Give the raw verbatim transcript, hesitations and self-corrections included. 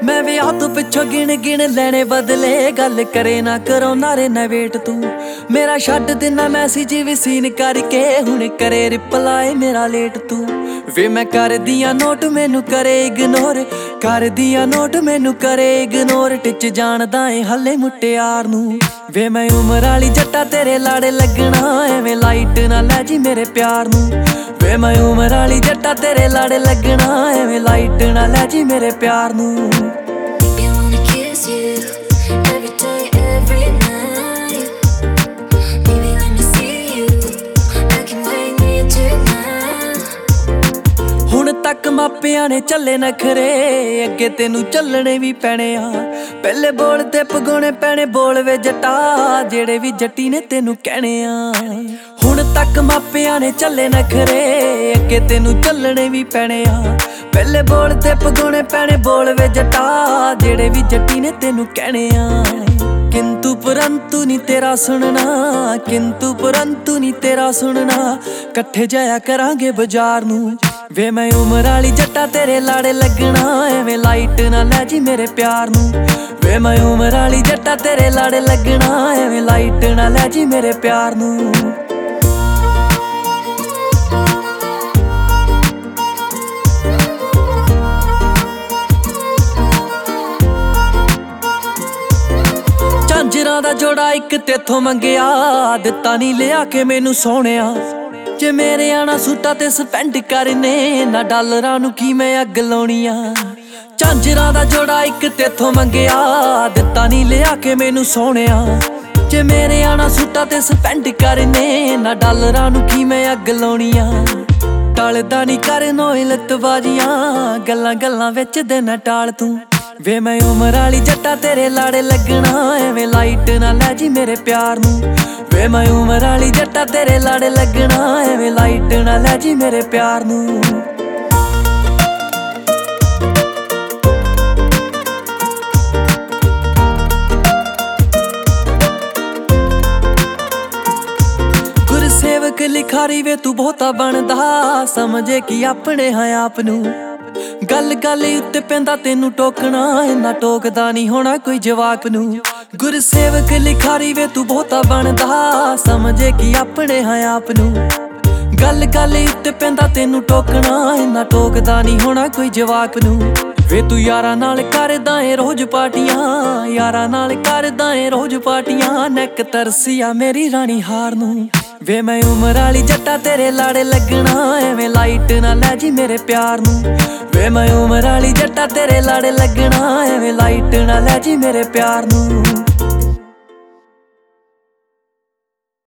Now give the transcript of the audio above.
मैं विआह तो पिछों गिण गिण लैने बदले गल करे ना करो नारे ना वेट तू मेरा छड्ड देना मैसेज भी सीन करके हुण करे रिप्लाई मेरा लेट तू वे मैं कर दिया नोट मैनू करे इग्नोर कर दिया नोट मैनू करे इग्नोर टिच जानदा है हले मुटियार नू वे मैं उमर वाली जट्टा तेरे लाड़े लगना एवें लाइट ना लै जी मेरे प्यार नू वे मैं उमर वाली जट्टा तेरे लाड़े लगना एवें लाइट ना लै जी मेरे प्यार नू तक मापिया ने चले नखरे अगे तेनू चलने भी पैने आ पहले बोल ते पगोने पैने बोल वे जट्टा जेड़े भी जट्टी ने तेनू कहने आ हुण तक मापिया ने चले नखरे अगे तेनू चलने भी पैने आ पहले बोल ते पगोने पैने बोल वे जट्टा जेड़े भी जट्टी ने तेनू कहने आ किंतु परंतु नी तेरा सुनना किंतु परंतु नी तेरा सुनना कट्ठे जाया करांगे बाजार नू वे मैं उमर वाली जट्टा तेरे लाड़े लगना एवें लाइट ना लै जी मेरे प्यार नू वे मैं उमर वाली जट्टा तेरे लाड़े लगना एवें लाइट ना लै जी मेरे प्यार नू झांजरां दा जोड़ा इक तेथों मंगिया दित्ता नी लिया के मैनू सोहणिया जे मेरे आना सूटा ते स्पेंड करने ना डालरां नू की मैं अग लाउणी आ झांजरां दा जोड़ा इक तेथों मंगिया दित्ता नी लिया के मैनू सोहणिया जे मेरे आना सूटा ते स्पेंड करने ना डालरां नू की मैं अग लाउणी आ टालदा नी कर नोए लतबाजियां गल्लां गल्लां विच देना टाल तू वे मैं उमर वाली जट्टा तेरे लाड़े लगना एवें लाइट ना लै जी मेरे प्यार नू वे मैं उमर वाली जट्टा तेरे लाड़े लगना एवें लाइट ना लै जी मेरे प्यार नू गुरसेवक लिखारी वे तू बहुता बनदा समझे कि अपने हाँ आप नू गल गल उत्ते पैंदा तेनू टोकना इन्ना टोकदा नी होना कोई जवाक नू गुरसेवक लिखारी वे तू बहुता बनदा समझे कि अपने हाँ आप नू गल गल उत्ते पैंदा तेनू टोकना इन्ना टोकदा नी होना कोई जवाक नू वे तू यारां नाल करदा ऐ रोज पार्टियां यारां नाल करदा ऐ रोज पार्टियां नैक तरसिया मेरी रानी हार नू वे मैं उमर वाली जट्टा तेरे लाड़े लगना एवें लाइट ना लै जी मेरे प्यार नू वे मैं उमर वाली जट्टा तेरे लाड़े लगना एवें लाइट ना लै जी मेरे प्यार नू।